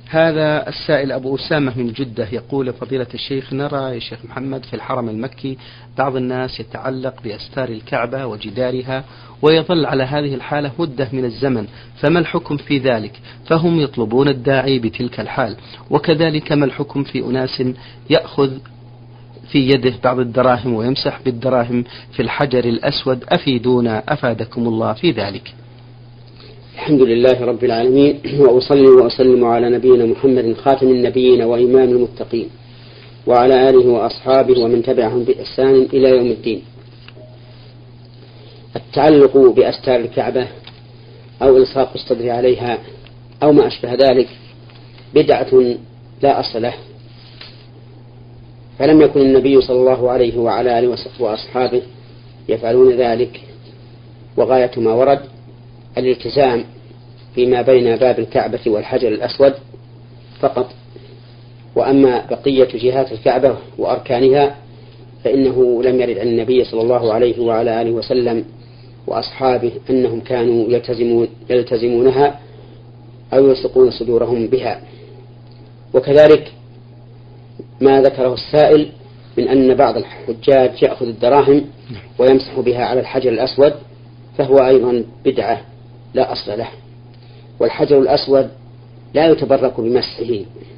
هذا السائل أبو أسامة من جدة يقول: فضيلة الشيخ، نرى يا شيخ محمد في الحرم المكي بعض الناس يتعلق بأستار الكعبة وجدارها ويظل على هذه الحالة مدة من الزمن، فما الحكم في ذلك؟ فهم يطلبون الداعي بتلك الحال. وكذلك ما الحكم في أناس يأخذ في يده بعض الدراهم ويمسح بالدراهم في الحجر الأسود؟ أفيدونا أفادكم الله في ذلك. الحمد لله رب العالمين، وأصلي وأسلم على نبينا محمد خاتم النبيين وإمام المتقين، وعلى آله وأصحابه ومن تبعهم بإحسان إلى يوم الدين. التعلق بأستار الكعبة أو إلصاق الصدر عليها أو ما أشبه ذلك بدعة لا أصل له، فلم يكن النبي صلى الله عليه وعلى آله وأصحابه يفعلون ذلك، وغاية ما ورد الالتزام فيما بين باب الكعبة والحجر الأسود فقط. وأما بقية جهات الكعبة وأركانها فإنه لم يرد عن النبي صلى الله عليه وعلى آله وسلم وأصحابه أنهم كانوا يلتزمونها أو يلصقون صدورهم بها. وكذلك ما ذكره السائل من أن بعض الحجاج يأخذ الدراهم ويمسح بها على الحجر الأسود، فهو أيضا بدعة لا أصل له. والحجر الأسود لا يتبرك بمسحه،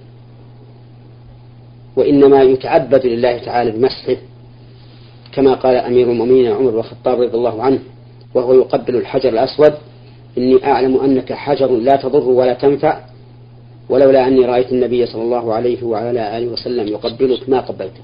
وإنما يتعبد لله تعالى بمسحه، كما قال أمير المؤمنين عمر بن الخطاب رضي الله عنه وهو يقبل الحجر الأسود: إني أعلم أنك حجر لا تضر ولا تنفع، ولولا أني رأيت النبي صلى الله عليه وعلى آله وسلم يقبلك ما قبلتك.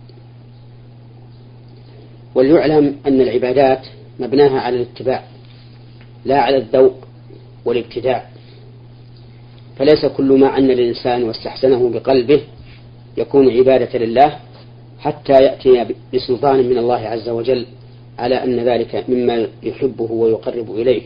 وليعلم أن العبادات مبناها على الاتباع لا على الذوق والابتداع، فليس كل ما عن الإنسان واستحسنه بقلبه يكون عبادة لله حتى يأتي بسلطان من الله عز وجل على أن ذلك مما يحبه ويقرب إليه.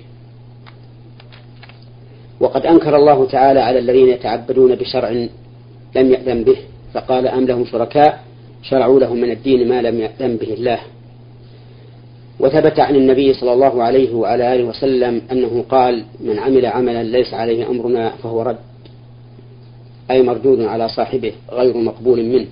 وقد أنكر الله تعالى على الذين يتعبدون بشرع لم يأذن به، فقال: أم لهم شركاء شرعوا لهم من الدين ما لم يأذن به الله. وثبت عن النبي صلى الله عليه وعلى آله وسلم أنه قال: من عمل عملا ليس عليه أمرنا فهو رد، أي مردود على صاحبه غير مقبول منه.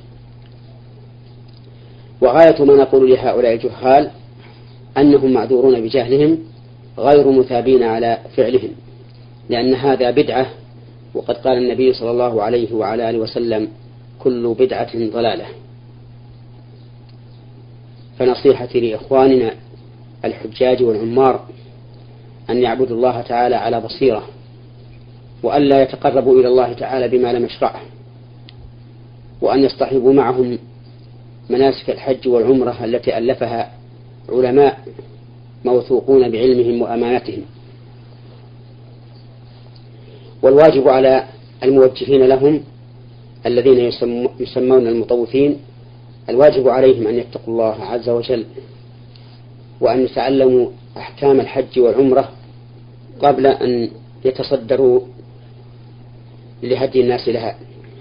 وغاية ما نقول لهؤلاء الجهال أنهم معذورون بجهلهم غير مثابين على فعلهم، لأن هذا بدعة، وقد قال النبي صلى الله عليه وعلى آله وسلم: كل بدعة ضلالة. فنصيحتي لإخواننا الحجاج والعمار أن يعبدوا الله تعالى على بصيرة، وأن لا يتقربوا إلى الله تعالى بما لم يشرعه، وأن يصطحبوا معهم مناسك الحج والعمرة التي ألفها علماء موثوقون بعلمهم وأمانتهم. والواجب على الموجهين لهم الذين يسمون المطوفين، الواجب عليهم أن يتقوا الله عز وجل، وأن يتعلموا أحكام الحج والعمرة قبل أن يتصدروا لهدي الناس لها.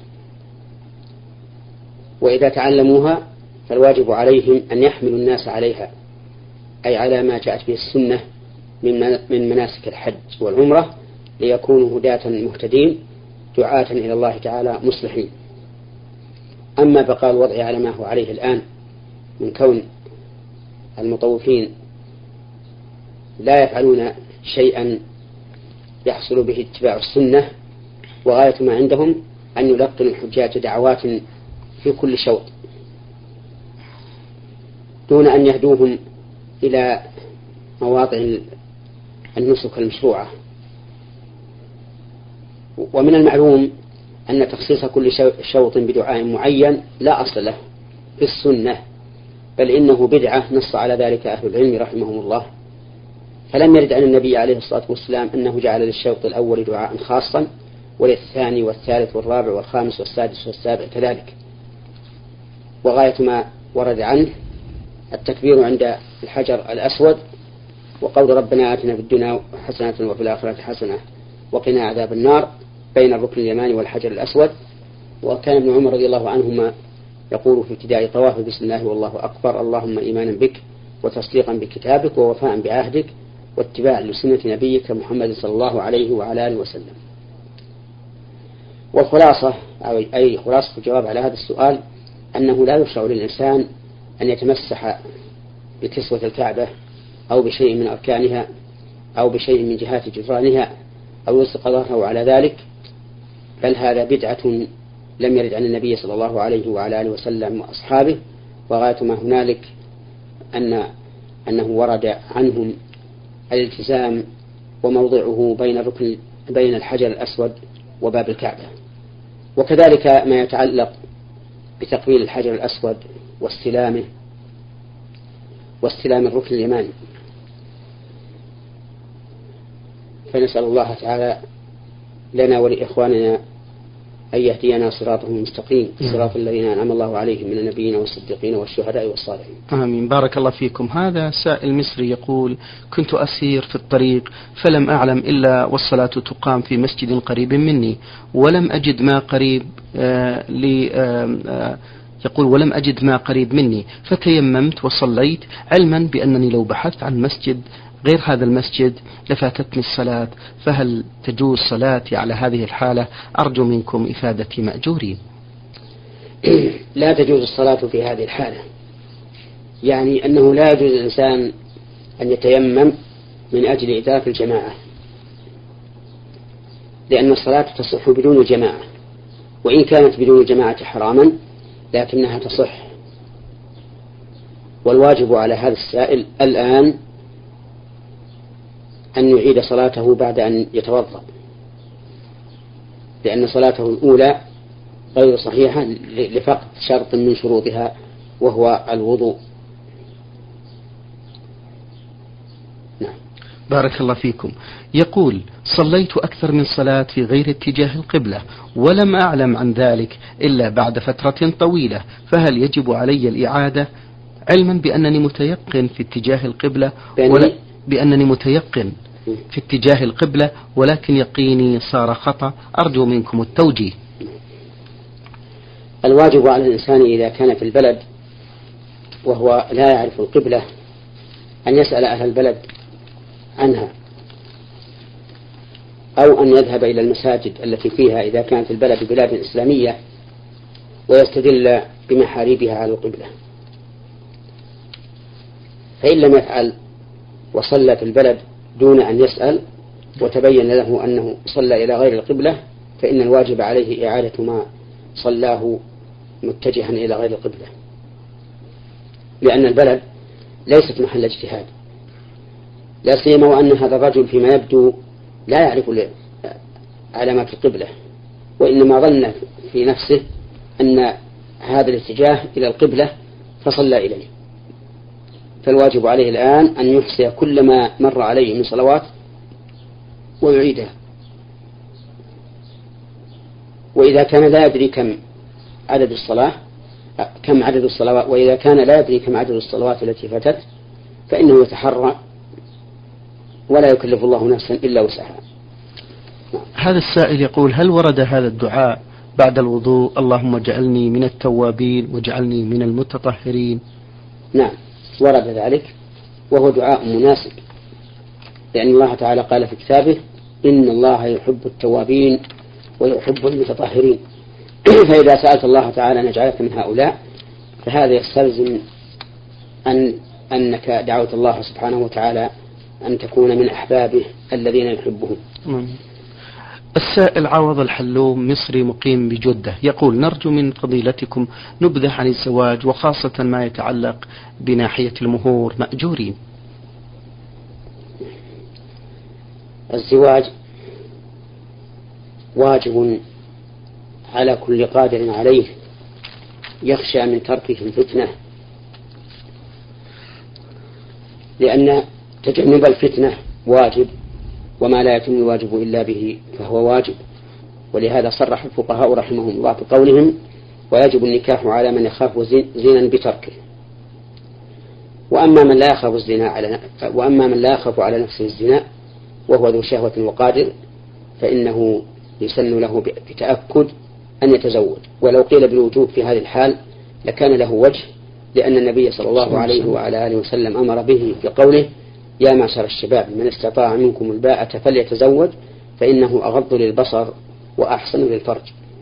وإذا تعلموها فالواجب عليهم أن يحملوا الناس عليها، أي على ما جاءت به السنة من مناسك الحج والعمرة، ليكونوا هداة مهتدين دعاة إلى الله تعالى مصلحين. أما بقاء الوضع على ما هو عليه الآن من كون المطوفين لا يفعلون شيئا يحصل به اتباع السنة، وغاية ما عندهم أن يلقنوا الحجاج دعوات في كل شوط دون أن يهدوهم إلى مواضع النسك المشروعة. ومن المعلوم أن تخصيص كل شوط بدعاء معين لا أصل له في السنة، بل إنه بدعة نص على ذلك أهل العلم رحمهم الله. فلم يرد عن النبي عليه الصلاة والسلام أنه جعل للشوط الأول دعاء خاصا، وللثاني والثالث والرابع والخامس والسادس والسابع كذلك. وغاية ما ورد عنه التكبير عند الحجر الأسود، وقول ربنا آتنا في الدنيا حسنة وفي الآخرة حسنة وقنا عذاب النار بين الركن اليماني والحجر الأسود. وكان ابن عمر رضي الله عنهما يقول في ابتداء طوافه: بسم الله والله أكبر، اللهم إيمانا بك وتصديقا بكتابك ووفاء بعهدك واتباعا لسنة نبيك محمد صلى الله عليه وعلى آله وسلم. والخلاصة أي خلاصة الجواب على هذا السؤال أنه لا يشرع للإنسان أن يتمسح بكسوة الكعبة أو بشيء من أركانها أو بشيء من جهات جدرانها أو يلصق ظهره على ذلك، بل هذا بدعة لم يرد عن النبي صلى الله عليه وعلى آله وسلم وأصحابه، وغاية ما هنالك أنه ورد عنهم الالتزام وموضعه بين الحجر الأسود وباب الكعبة. وكذلك ما يتعلق بتقبيل الحجر الأسود واستلام الركن اليماني، فنسأل الله تعالى لنا ولإخواننا أن يهدينا صراطه المستقيم، صراط الذين أنعم الله عليهم من النبيين والصديقين والشهداء والصالحين. آمين. بارك الله فيكم. هذا سائل مصري يقول: كنت أسير في الطريق فلم أعلم إلا والصلاة تقام في مسجد قريب مني، ولم أجد ما قريب مني، فتيممت وصليت، علما بأنني لو بحثت عن مسجد غير هذا المسجد لفاتتني الصلاة، فهل تجوز صلاتي على هذه الحالة؟ أرجو منكم إفادتي مأجورين. لا تجوز الصلاة في هذه الحالة، يعني أنه لا يجوز الإنسان أن يتيمم من أجل إدراك الجماعة، لأن الصلاة تصح بدون الجماعة، وإن كانت بدون الجماعة حراما لكنها تصح. والواجب على هذا السائل الآن أن يعيد صلاته بعد أن يتوضأ، لأن صلاته الأولى غير صحيحة لفقد شرط من شروطها وهو الوضوء. نعم. بارك الله فيكم. يقول: صليت أكثر من صلاة في غير اتجاه القبلة ولم أعلم عن ذلك إلا بعد فترة طويلة، فهل يجب علي الإعادة، علما بأنني متيقن في اتجاه القبلة ولكن يقيني صار خطأ؟ أرجو منكم التوجيه. الواجب على الإنسان إذا كان في البلد وهو لا يعرف القبلة أن يسأل أهل البلد عنها، أو أن يذهب إلى المساجد التي فيها إذا كانت البلد بلاد إسلامية ويستدل بمحاريبها على القبلة. فإن لم يفعل وصلى في البلد دون أن يسأل وتبين له أنه صلى إلى غير القبلة، فإن الواجب عليه إعادة ما صلاه متجها إلى غير القبلة، لأن البلد ليست محل اجتهاد، لا سيما وأن هذا الرجل فيما يبدو لا يعرف علامات القبلة، وإنما ظن في نفسه أن هذا الاتجاه إلى القبلة فصلى إليه. فالواجب عليه الآن أن يحصي كل ما مر عليه من صلوات ويعيدها، وإذا كان لا يدري كم عدد الصلوات، وإذا كان لا يدري كم عدد الصلوات التي فاتت فإنه يتحرى ولا يكلف الله نفسا إلا وسعها. هذا السائل يقول: هل ورد هذا الدعاء بعد الوضوء: اللهم اجعلني من التوابين واجعلني من المتطهرين؟ نعم، ورد ذلك، وهو دعاء مناسب، لأن الله تعالى قال في كتابه: إن الله يحب التوابين ويحب المتطهرين. فإذا سألت الله تعالى أن يجعلك من هؤلاء فهذا يستلزم أنك دعوت الله سبحانه وتعالى أن تكون من أحبابه الذين يحبهم. السائل عوض الحلوم مصري مقيم بجدة يقول: نرجو من فضيلتكم نبذة عن الزواج، وخاصة ما يتعلق بناحية المهور، مأجورين. الزواج واجب على كل قادر عليه يخشى من تركه الفتنة، لأن تجنب الفتنة واجب، وما لا يتم الواجب إلا به فهو واجب. ولهذا صرح الفقهاء رحمهم الله بقولهم: ويجب النكاح على من يخاف زنا بتركه. وأما من لا يخاف على نفسه الزنا وهو ذو شهوة وقادر فإنه يسن له بتأكد أن يتزوج. ولو قيل بالوجوب في هذه الحال لكان له وجه، لأن النبي صلى الله عليه وعلى آله وسلم أمر به في قوله: يا معشر الشباب من استطاع منكم الباءة فليتزوج فإنه أغض للبصر وأحسن للفرج.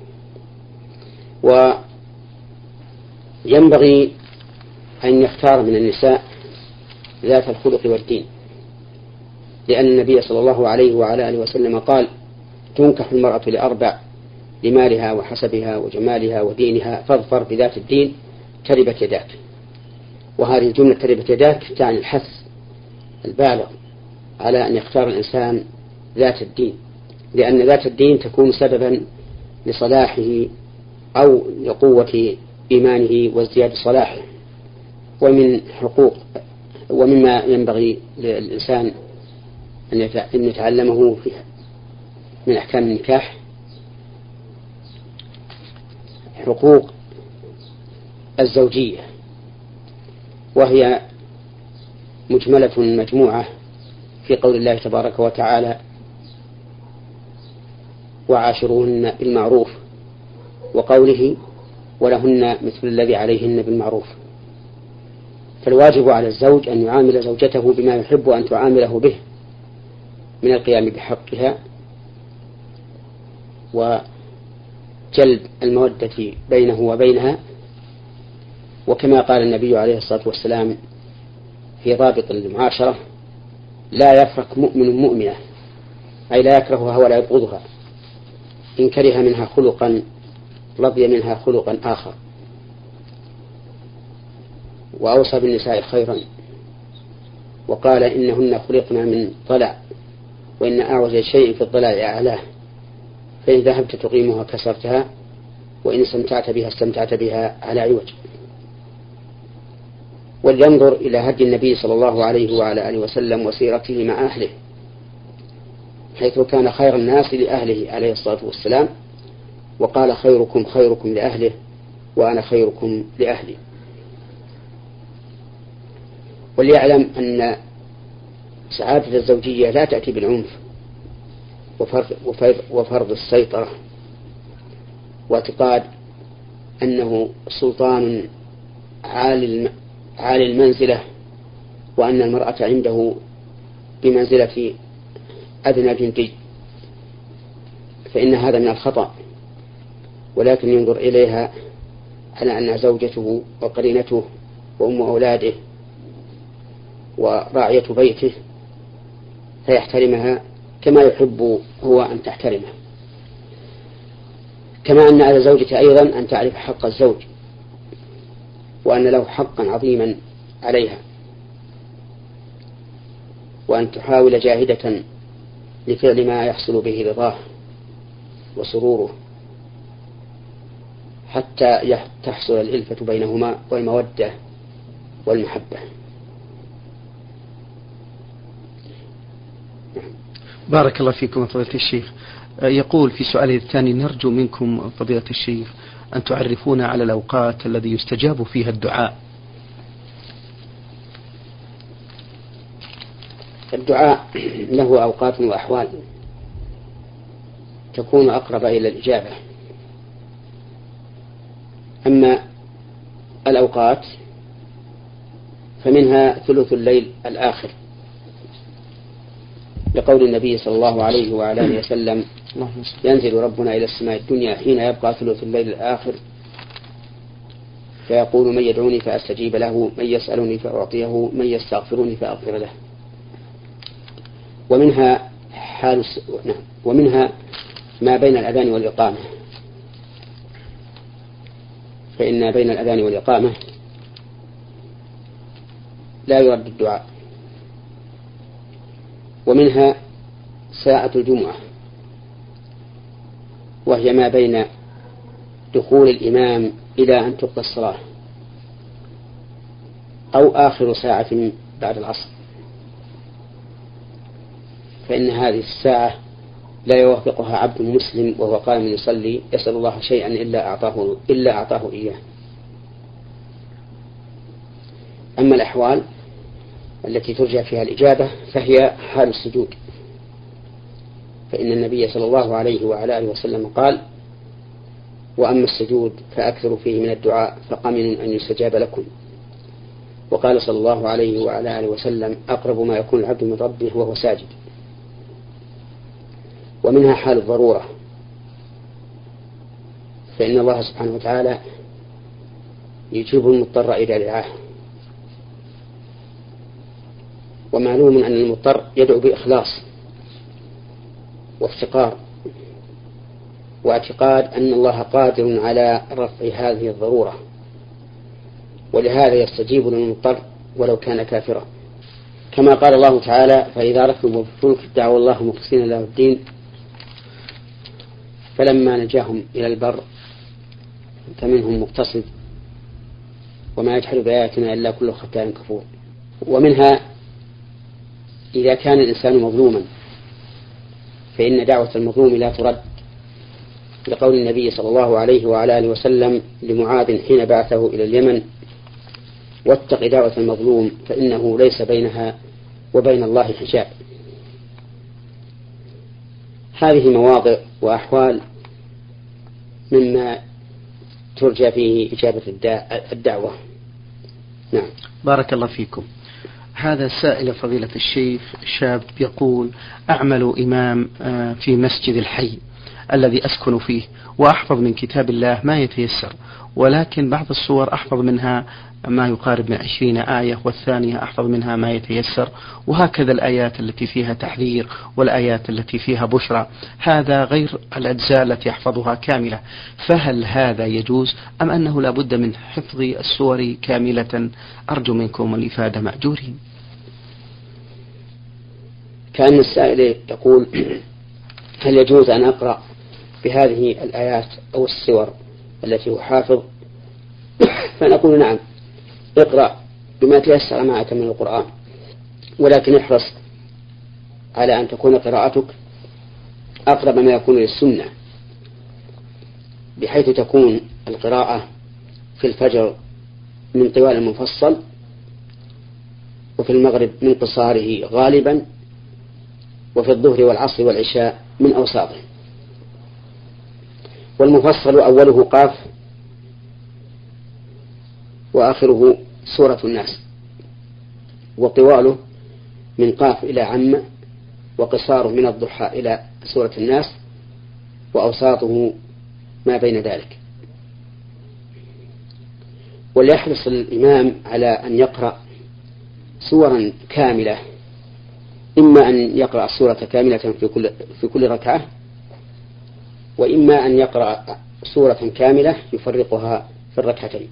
وينبغي أن يختار من النساء ذات الخلق والدين، لأن النبي صلى الله عليه وعلى آله وسلم قال: تنكح المرأة لأربع: لمالها وحسبها وجمالها ودينها، فاظفر بذات الدين تربت يداك. وهذه الجملة تربت يداك تعني الحث البالغ على أن يختار الإنسان ذات الدين، لأن ذات الدين تكون سببا لصلاحه أو لقوة إيمانه وازدياد صلاحه. ومما ينبغي للإنسان أن يتعلمه من أحكام النكاح حقوق الزوجية، وهي مجملة مجموعة في قول الله تبارك وتعالى: وعاشروهن بالمعروف، وقوله: ولهن مثل الذي عليهن بالمعروف. فالواجب على الزوج أن يعامل زوجته بما يحب أن تعامله به من القيام بحقها وجلب المودة بينه وبينها. وكما قال النبي عليه الصلاة والسلام في ضابط المعاشرة: لا يفرق مؤمن مؤمنة، أي لا يكرهها ولا يبغضها، إن كره منها خلقا رضي منها خلقا آخر. وأوصى بالنساء خيرا وقال: إنهن خلقنا من ضلع، وإن أعوج شيء في الضلع أعلاه، فإن ذهبت تقيمها كسرتها، وإن استمتعت بها استمتعت بها على عوج. ولينظر إلى هدي النبي صلى الله عليه وعلى آله وسلم وسيرته مع أهله، حيث كان خير الناس لأهله عليه الصلاة والسلام، وقال: خيركم خيركم لأهله وأنا خيركم لأهلي. وليعلم أن سعادة الزوجية لا تأتي بالعنف وفرض السيطرة واعتقاد أنه سلطان عالي المنزلة، وأن المرأة عنده بمنزلة أدنى جندي، فإن هذا من الخطأ. ولكن ينظر إليها على أنها زوجته وقرينته وأم أولاده وراعية بيته، فيحترمها كما يحب هو أن تحترمه. كما أن على زوجته أيضا أن تعرف حق الزوج، وأن له حقا عظيما عليها، وأن تحاول جاهدة لفعل ما يحصل به رضاه وسروره، حتى تحصل الألفة بينهما والمودة والمحبة. بارك الله فيكم فضيلة الشيخ. يقول في سؤاله الثاني: نرجو منكم فضيلة الشيخ أن تعرفونا على الأوقات الذي يستجاب فيها الدعاء. الدعاء له أوقات وأحوال تكون أقرب إلى الإجابة. أما الأوقات فمنها ثلث الليل الآخر، لقول النبي صلى الله عليه وعلى آله وسلم: ينزل ربنا إلى السماء الدنيا حين يبقى ثلث الليل الآخر، فيقول: من يدعوني فأستجيب له، من يسألني فأعطيه، من يستغفرني فأغفر له. ومنها ما بين الأذان والإقامة، فإن بين الأذان والإقامة لا يرد الدعاء. ومنها ساعة الجمعة، وهي ما بين دخول الإمام إلى أن تقضى الصلاة، أو آخر ساعة بعد العصر، فإن هذه الساعة لا يوافقها عبد مسلم وهو قائم يصلي يسأل الله شيئا إلا أعطاه إياه. أما الأحوال التي ترجع فيها الإجابة فهي حال السجود، فإن النبي صلى الله عليه وعلى آله وسلم قال: وأما السجود فأكثر فيه من الدعاء فقمن أن يستجاب لكم. وقال صلى الله عليه وعلى آله وسلم: أقرب ما يكون العبد من ربه وهو ساجد. ومنها حال الضرورة، فإن الله سبحانه وتعالى يجيب المضطر إذا دعاه، ومعلوم أن المضطر يدعو بإخلاص وافتقار واعتقاد أن الله قادر على رفع هذه الضرورة، ولهذا يستجيب للمضطر ولو كان كافرا، كما قال الله تعالى: فإذا ركبوا في الفلك دعوا الله مخلصين له الدين فلما نجاهم إلى البر فمنهم مقتصد وما يجحد بآياتنا إلا كل ختان كفور. ومنها إذا كان الإنسان مظلوما فإن دعوة المظلوم لا ترد، لقول النبي صلى الله عليه وعلى آله وسلم لمعاذ حين بعثه إلى اليمن: واتق دعوة المظلوم فإنه ليس بينها وبين الله حجاب. هذه مواضع وأحوال مما ترجى فيه إجابة الدعوة. نعم. بارك الله فيكم. هذا سائل فضيلة الشيخ شاب يقول: أعمل إمام في مسجد الحي الذي أسكن فيه، وأحفظ من كتاب الله ما يتيسر، ولكن بعض الصور أحفظ منها ما يقارب من 20 آية، والثانية أحفظ منها ما يتيسر، وهكذا الآيات التي فيها تحذير والآيات التي فيها بشرى، هذا غير الأجزاء التي يحفظها كاملة، فهل هذا يجوز أم أنه لا بد من حفظ السور كاملة؟ أرجو منكم الإفادة مأجورين. كأن السائل يقول: هل يجوز أن أقرأ بهذه الآيات أو السور التي هو حافظ؟ فنقول: نعم، اقرأ بما تيسر معك من القرآن، ولكن احرص على أن تكون قراءتك أقرب ما يكون للسنة، بحيث تكون القراءة في الفجر من طوال المفصل، وفي المغرب من قصاره غالبا، وفي الظهر والعصر والعشاء من أوساطه. والمفصل أوله قاف وآخره سورة الناس، وطواله من قاف إلى عم، وقصاره من الضحى إلى سورة الناس، وأوساطه ما بين ذلك. وليحرص الإمام على أن يقرأ سورا كاملة، إما أن يقرأ السورة كاملة في كل ركعة، وإما أن يقرأ سورة كاملة يفرقها في الركعتين،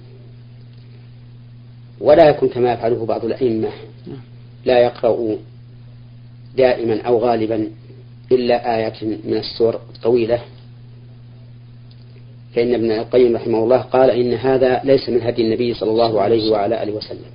ولا يكون كما يفعله بعض الأئمة، لا يقرأ دائما أو غالبا إلا آية من السور طويلة، فإن ابن القيم رحمه الله قال: إن هذا ليس من هدي النبي صلى الله عليه وعلى آله وسلم.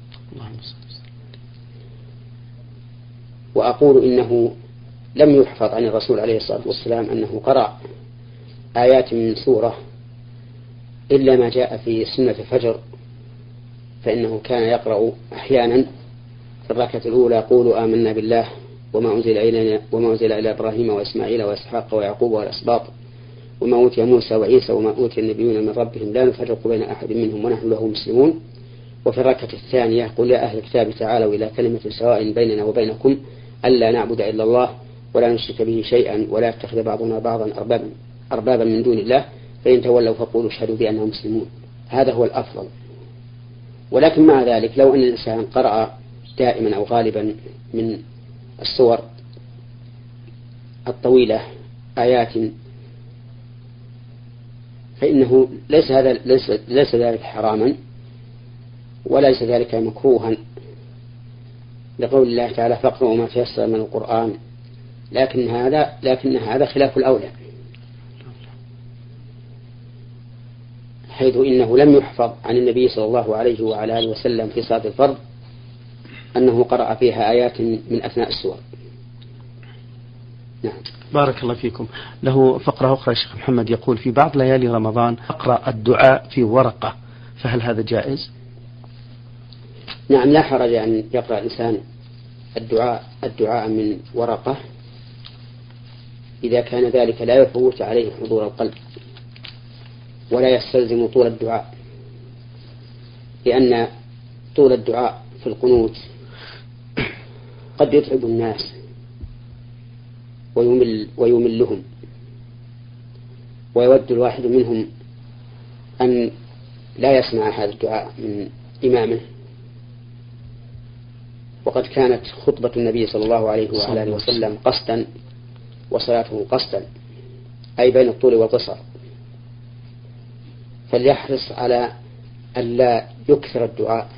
وأقول إنه لم يحفظ عن الرسول عليه الصلاة والسلام أنه قرأ آيات من سورة إلا ما جاء في سنة الفجر، فإنه كان يقرأ أحيانا في الركعة الأولى: قولوا آمنا بالله وما أنزل إلى إبراهيم وإسماعيل وإسحاق ويعقوب والأسباط وما أوتي موسى وعيسى وما أوتي النبيون من ربهم لا نفرق بين أحد منهم ونحن له مسلمون. وفي الركعة الثانية: قل يا أهل الكتاب تعالوا إلى كلمة سواء بيننا وبينكم ألا نعبد إلا الله ولا نشرك به شيئا ولا يتخذ بعضنا بعضا أربابا من دون الله فإن تولوا فقولوا اشهدوا بأننا مسلمون. هذا هو الأفضل. ولكن مع ذلك لو أن الإنسان قرأ دائما أو غالبا من السور الطويلة آيات فإنه ليس ذلك حراما وليس ذلك مكروها، لقول الله تعالى: فاقرأوا ما تيسر من القرآن، لكن هذا خلاف الأولى، حيث إنه لم يحفظ عن النبي صلى الله عليه وعلى آله وسلم في صلاة الفرض أنه قرأ فيها آيات من أثناء السور. نعم. بارك الله فيكم. له فقرة أخرى الشيخ محمد يقول: في بعض ليالي رمضان أقرأ الدعاء في ورقة، فهل هذا جائز؟ نعم، لا حرج أن يقرأ الإنسان الدعاء من ورقة إذا كان ذلك لا يفوت عليه حضور القلب ولا يستلزم طول الدعاء، لأن طول الدعاء في القنوت قد يتعب الناس ويملهم، ويود الواحد منهم أن لا يسمع هذا الدعاء من إمامه. وقد كانت خطبة النبي صلى الله عليه وعلى آله وسلم قصدا وصلاته قصدا، أي بين الطول والقصر، فليحرص على أن لا يكثر الدعاء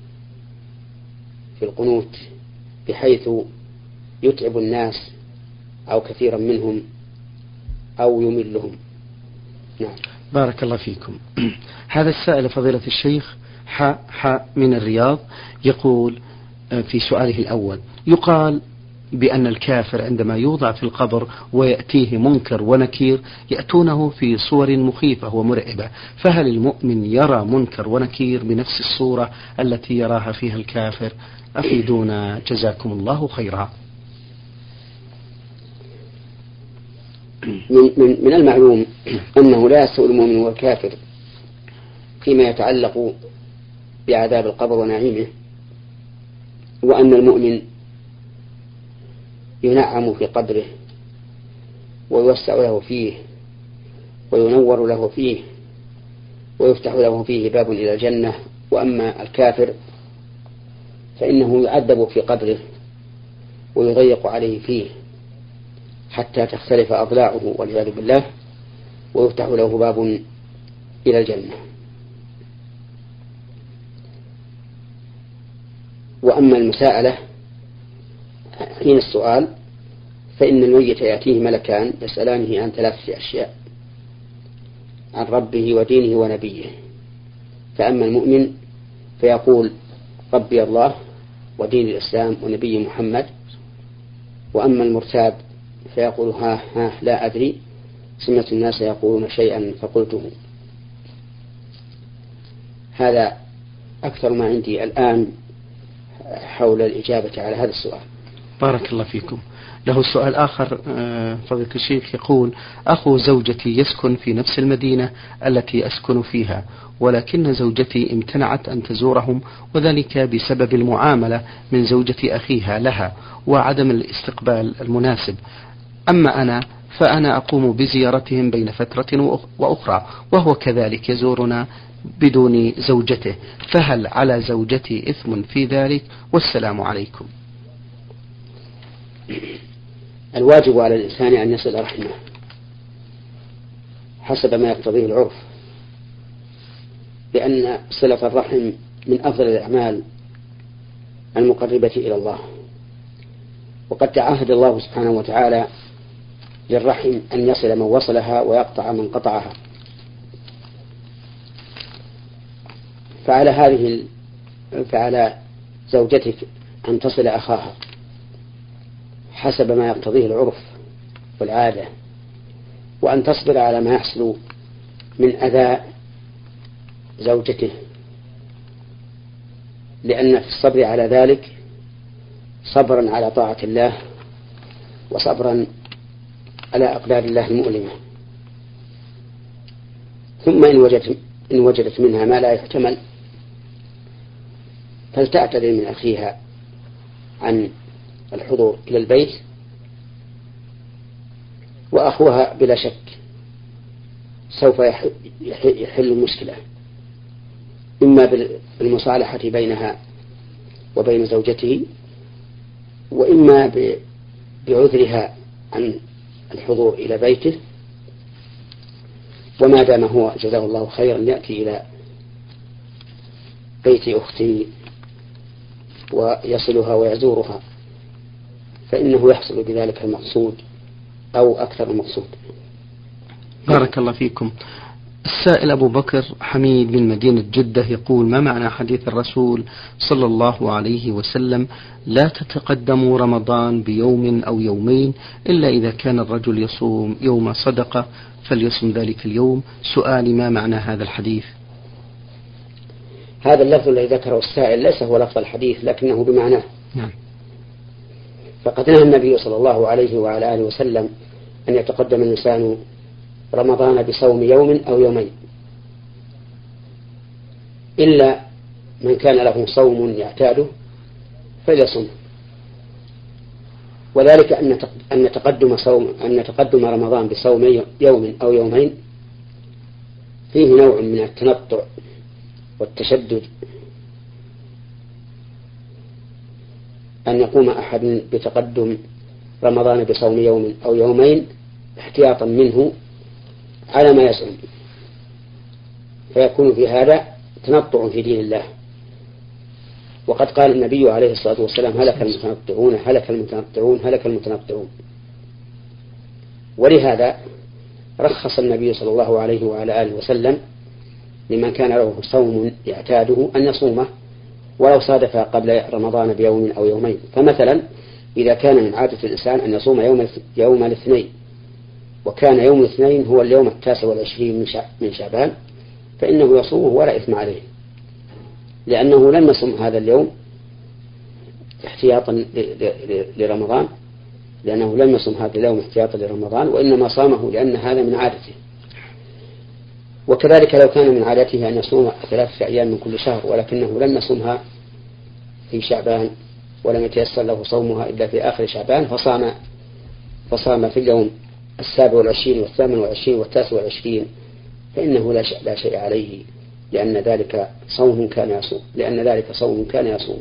في القنوت بحيث يتعب الناس أو كثيرا منهم أو يملهم. نعم. بارك الله فيكم. هذا السائل فضيلة الشيخ حاء من الرياض يقول في سؤاله الأول: يقال بأن الكافر عندما يوضع في القبر ويأتيه منكر ونكير يأتونه في صور مخيفة ومرعبة، فهل المؤمن يرى منكر ونكير بنفس الصورة التي يراها فيها الكافر؟ أفيدونا جزاكم الله خيرا. من المعلوم أنه لا يستوي المؤمن والكافر فيما يتعلق بعذاب القبر ونعيمه، وأن المؤمن ينعم في قبره ويوسع له فيه وينور له فيه ويفتح له فيه باب إلى الجنة، وأما الكافر فإنه يعذب في قبره ويضيق عليه فيه حتى تختلف أضلاعه والعياذ بالله، ويفتح له باب إلى الجنة. وأما المساءلة حين السؤال فإن الميت يأتيه ملكان يسألانه عن 3 أشياء: عن ربه ودينه ونبيه. فأما المؤمن فيقول: ربي الله ودين الإسلام ونبي محمد. وأما المرتاب فيقول: ها لا أدري، سمعت الناس يقولون شيئا فقلته. هذا أكثر ما عندي الآن حول الإجابة على هذا السؤال. بارك الله فيكم. له سؤال آخر فضيلة الشيخ يقول: أخو زوجتي يسكن في نفس المدينة التي أسكن فيها، ولكن زوجتي امتنعت أن تزورهم، وذلك بسبب المعاملة من زوجة أخيها لها وعدم الاستقبال المناسب. أما أنا فأنا أقوم بزيارتهم بين فترة وأخرى، وهو كذلك يزورنا بدون زوجته، فهل على زوجتي إثم في ذلك؟ والسلام عليكم. الواجب على الإنسان أن يصل رحمه حسب ما يقتضيه العرف، لأن صلة الرحم من أفضل الأعمال المقربة إلى الله. وقد تعهد الله سبحانه وتعالى للرحم أن يصل من وصلها ويقطع من قطعها. فعلى زوجتك أن تصل أخاها حسب ما يقتضيه العرف والعادة، وأن تصبر على ما يحصل من أذى زوجته، لأن في الصبر على ذلك صبرا على طاعة الله وصبرا على أقدار الله المؤلمة. ثم إن وجدت منها ما لا يحتمل فلتعتذر من أخيها عن الحضور إلى البيت، وأخوها بلا شك سوف يحل المشكلة، إما بالمصالحة بينها وبين زوجته، وإما بعذرها عن الحضور إلى بيته. وما دام هو جزاه الله خيرا يأتي إلى بيت أخته ويصلها ويزورها فإنه يحصل بذلك المقصود أو أكثر المقصود. بارك الله فيكم. السائل أبو بكر حميد من مدينة جدة يقول: ما معنى حديث الرسول صلى الله عليه وسلم: لا تتقدموا رمضان بيوم أو يومين إلا إذا كان الرجل يصوم يوم صدقة فليصم ذلك اليوم؟ سؤالي: ما معنى هذا الحديث؟ هذا اللفظ الذي ذكره السائل ليس هو لفظ الحديث لكنه بمعناه. نعم. فقد نهى النبي صلى الله عليه وعلى آله وسلم أن يتقدم الإنسان رمضان بصوم يوم أو يومين، إلا من كان له صوم يعتاده فليصم. وذلك أن تقدم رمضان بصوم يوم أو يومين فيه نوع من التنطع والتشدد، أن يقوم أحد بتقدم رمضان بصوم يوم أو يومين احتياطا منه على ما يزعم، فيكون في هذا تنطع في دين الله. وقد قال النبي عليه الصلاة والسلام: هلك المتنطعون هلك المتنطعون هلك المتنطعون. ولهذا رخص النبي صلى الله عليه وعلى آله وسلم لمن كان له صوم يعتاده أن يصومه ولو صادف قبل رمضان بيوم أو يومين. فمثلا إذا كان من عادة الإنسان أن يصوم يوم الاثنين، وكان يوم الاثنين هو اليوم 29 من شعبان، فإنه يصومه ولا إثم عليه، لأنه لم يصم هذا اليوم احتياطا لرمضان، لأنه لم يصم هذا اليوم احتياطا لرمضان، وإنما صامه لأن هذا من عادته. وكذلك لو كان من عادته أن يصوم 3 أيام من كل شهر، ولكنه لم يصمها في شعبان ولم يتيسر له صومها إلا في آخر شعبان، فصام في اليوم 27 و28 و29، فإنه لا شيء عليه، لأن ذلك صوم كان يصوم.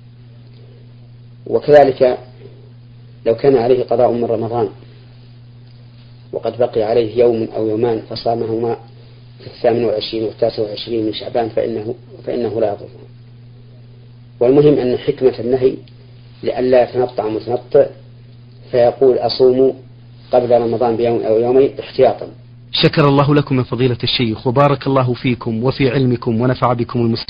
وكذلك لو كان عليه قضاء من رمضان وقد بقي عليه يوم أو يومان فصامهما في 28 و29 من شعبان فإنه لا يضره. والمهم أن حكمة النهي لئلا يتنطع متنطع فيقول أصوم قبل رمضان بيوم أو يومين احتياطا. شكر الله لكم من فضيلة الشيخ، وبارك الله فيكم وفي علمكم ونفع بكم المسلمين.